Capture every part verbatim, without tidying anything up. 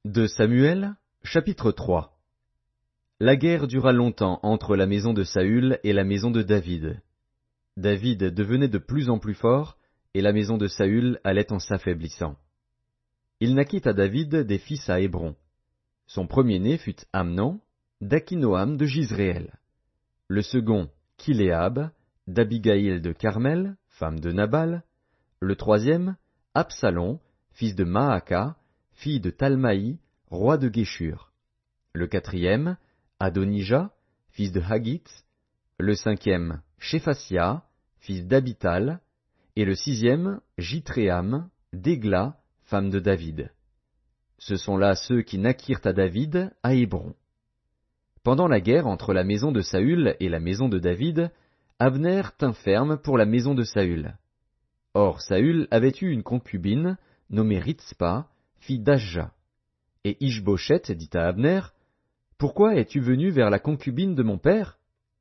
de Samuel, chapitre trois. La guerre dura longtemps entre la maison de Saül et la maison de David. David devenait de plus en plus fort, et la maison de Saül allait en s'affaiblissant. Il naquit à David des fils à Hébron. Son premier-né fut Amnon, d'Akinoam de Gisréel. Le second, Kiléab, d'Abigaïl de Carmel, femme de Nabal. Le troisième, Absalom, fils de Maaka, fille de Talmaï, roi de Géshur. Le quatrième, Adonijah, fils de Haggit. Le cinquième, Shéphasia, fils d'Abital. Et le sixième, Jitréam, d'Égla, femme de David. Ce sont là ceux qui naquirent à David à Hébron. Pendant la guerre entre la maison de Saül et la maison de David, Abner tint ferme pour la maison de Saül. Or Saül avait eu une concubine, nommée Ritspa, fille d'Ajja. Et Ish-Boshet dit à Abner, « Pourquoi es-tu venu vers la concubine de mon père »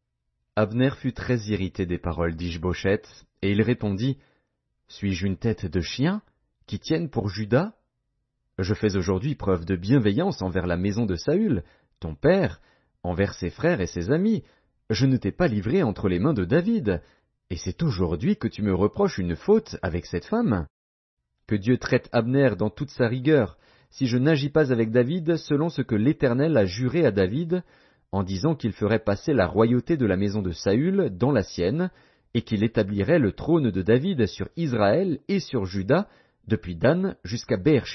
Abner fut très irrité des paroles d'Ish-Boshet, et il répondit, « Suis-je une tête de chien, qui tienne pour Juda ? Je fais aujourd'hui preuve de bienveillance envers la maison de Saül, ton père, envers ses frères et ses amis. Je ne t'ai pas livré entre les mains de David, et c'est aujourd'hui que tu me reproches une faute avec cette femme. Que Dieu traite Abner dans toute sa rigueur, si je n'agis pas avec David selon ce que l'Éternel a juré à David, en disant qu'il ferait passer la royauté de la maison de Saül dans la sienne, et qu'il établirait le trône de David sur Israël et sur Juda, depuis Dan jusqu'à Beër-Shéba. »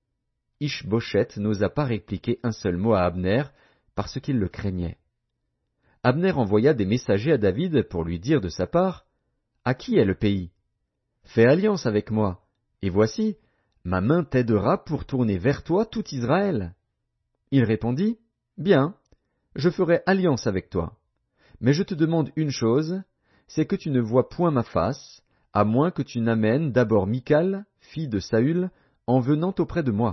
Ish-Boshet n'osa pas répliquer un seul mot à Abner, parce qu'il le craignait. Abner envoya des messagers à David pour lui dire de sa part, « À qui est le pays ? Fais alliance avec moi, et voici, ma main t'aidera pour tourner vers toi tout Israël. » Il répondit, « Bien, je ferai alliance avec toi. Mais je te demande une chose, c'est que tu ne vois point ma face, à moins que tu n'amènes d'abord Michal, fille de Saül, en venant auprès de moi. »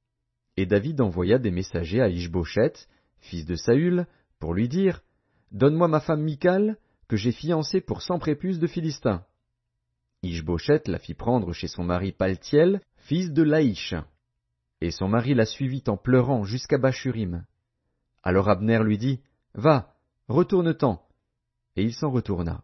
Et David envoya des messagers à Ish-Boshet, fils de Saül, pour lui dire, « Donne-moi ma femme Michal, que j'ai fiancée pour cent prépuces de Philistins. » Ish-Boshet la fit prendre chez son mari Paltiel, fils de Laïch. Et son mari la suivit en pleurant jusqu'à Bachurim. Alors Abner lui dit, « Va, retourne-t'en. » Et il s'en retourna.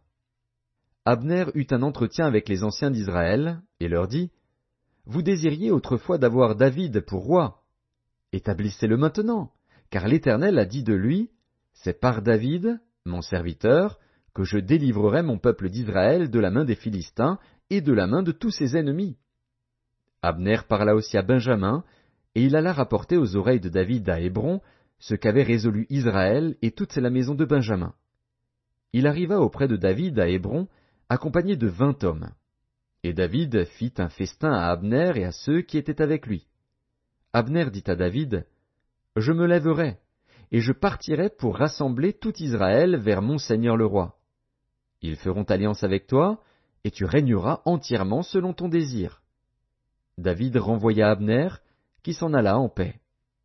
Abner eut un entretien avec les anciens d'Israël, et leur dit, « Vous désiriez autrefois d'avoir David pour roi. Établissez-le maintenant, car l'Éternel a dit de lui, « C'est par David, mon serviteur, que je délivrerai mon peuple d'Israël de la main des Philistins et de la main de tous ses ennemis. » Abner parla aussi à Benjamin, et il alla rapporter aux oreilles de David à Hébron ce qu'avait résolu Israël et toute la maison de Benjamin. Il arriva auprès de David à Hébron, accompagné de vingt hommes. Et David fit un festin à Abner et à ceux qui étaient avec lui. Abner dit à David, « Je me lèverai, et je partirai pour rassembler tout Israël vers mon seigneur le roi. Ils feront alliance avec toi, et tu régneras entièrement selon ton désir. » David renvoya Abner, qui s'en alla en paix.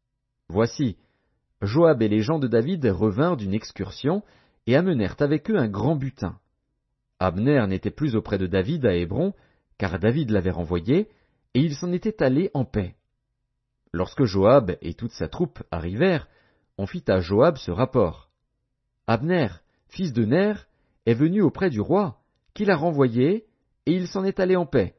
Voici, Joab et les gens de David revinrent d'une excursion, et amenèrent avec eux un grand butin. Abner n'était plus auprès de David à Hébron, car David l'avait renvoyé, et il s'en était allé en paix. Lorsque Joab et toute sa troupe arrivèrent, on fit à Joab ce rapport. Abner, fils de Ner, est venu auprès du roi, qui l'a renvoyé, et il s'en est allé en paix.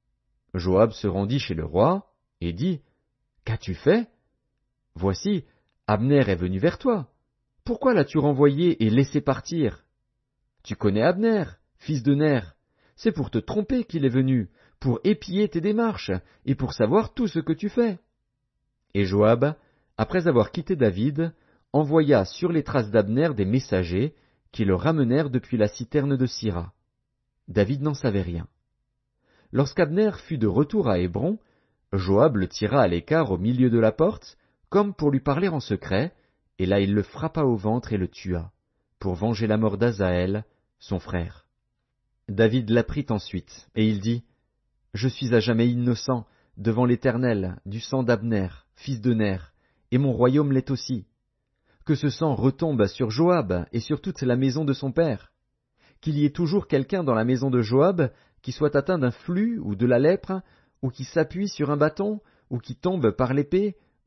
Joab se rendit chez le roi, et dit, « Qu'as-tu fait ? Voici, Abner est venu vers toi. Pourquoi l'as-tu renvoyé et laissé partir ? Tu connais Abner, fils de Ner. C'est pour te tromper qu'il est venu, pour épier tes démarches, et pour savoir tout ce que tu fais. » Et Joab, après avoir quitté David, envoya sur les traces d'Abner des messagers qui le ramenèrent depuis la citerne de Sira. David n'en savait rien. Lorsqu'Abner fut de retour à Hébron, Joab le tira à l'écart au milieu de la porte, comme pour lui parler en secret, et là il le frappa au ventre et le tua, pour venger la mort d'Asaël, son frère. David l'apprit ensuite, et il dit, « Je suis à jamais innocent devant l'Éternel du sang d'Abner, fils de Ner, et mon royaume l'est aussi. Que ce sang retombe sur Joab et sur toute la maison de son père. Qu'il y ait toujours quelqu'un dans la maison de Joab qui soit atteint d'un flux ou de la lèpre, ou qui s'appuie sur un bâton, ou qui tombe par l'épée,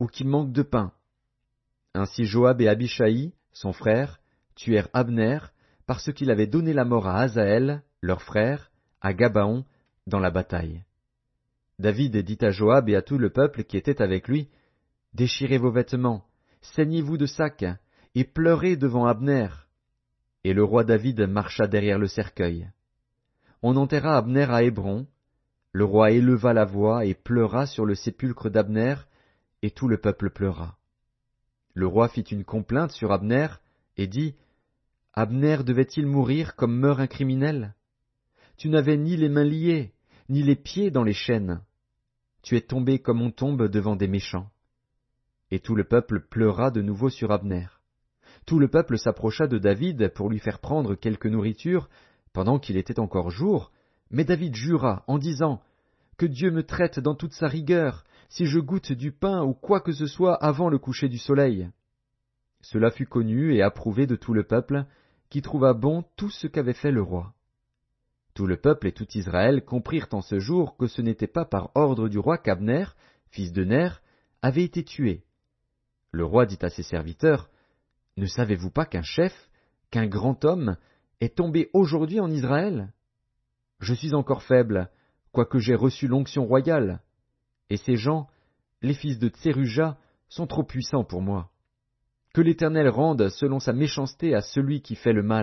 ou qu'il manque de pain. Ainsi Joab et Abishai, son frère, tuèrent Abner, parce qu'il avait donné la mort à Asaël, leur frère, à Gabaon, dans la bataille. David dit à Joab et à tout le peuple qui était avec lui, « Déchirez vos vêtements, saignez-vous de sacs, et pleurez devant Abner. » Et le roi David marcha derrière le cercueil. On enterra Abner à Hébron. Le roi éleva la voix et pleura sur le sépulcre d'Abner, et tout le peuple pleura. Le roi fit une complainte sur Abner, et dit, « Abner devait-il mourir comme meurt un criminel? Tu n'avais ni les mains liées, ni les pieds dans les chaînes. Tu es tombé comme on tombe devant des méchants. » Et tout le peuple pleura de nouveau sur Abner. Tout le peuple s'approcha de David pour lui faire prendre quelque nourriture, pendant qu'il était encore jour, mais David jura en disant, « Que Dieu me traite dans toute sa rigueur, si je goûte du pain ou quoi que ce soit avant le coucher du soleil. » Cela fut connu et approuvé de tout le peuple, qui trouva bon tout ce qu'avait fait le roi. Tout le peuple et tout Israël comprirent en ce jour que ce n'était pas par ordre du roi qu'Abner, fils de Ner, avait été tué. Le roi dit à ses serviteurs, « Ne savez-vous pas qu'un chef, qu'un grand homme, est tombé aujourd'hui en Israël? Je suis encore faible, quoique j'aie reçu l'onction royale. Et ces gens, les fils de Tseruja, sont trop puissants pour moi. Que l'Éternel rende selon sa méchanceté à celui qui fait le mal. »